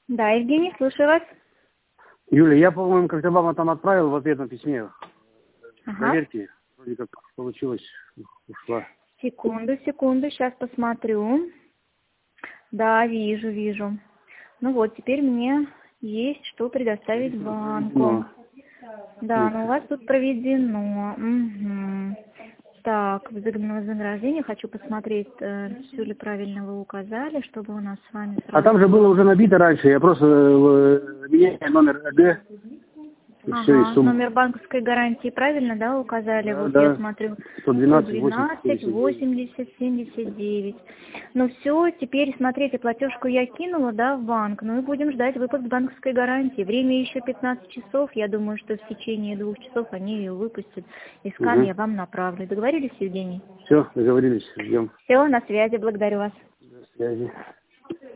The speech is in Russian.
Да, Евгений, слушаю вас. Юля, я, по-моему, как-то вам там отправил в ответном письме. Ага. Проверьте, вроде как получилось, ушла. Секунду, сейчас посмотрю. Да, вижу. Ну вот, теперь мне есть что предоставить банку. Да, но у вас тут проведено. Угу. Так, вознаграждение. Хочу посмотреть, все ли правильно вы указали, чтобы у нас с вами А сразу... там же было уже набито раньше, я просто меняю номер ЭГ, и все, и Ага, сумму. номер банковской гарантии правильно, да, указали? Да, Вот я да, смотрю, 112 112 80 80 79. Ну все, теперь смотрите, платежку я кинула, да, в банк, ну и будем ждать выпуск банковской гарантии. Время еще 15 часов, я думаю, что в течение 2 часов они ее выпустят, и скан я вам направлю. Договорились, Евгений? Все, договорились, ждем. Все, на связи, благодарю вас. До связи.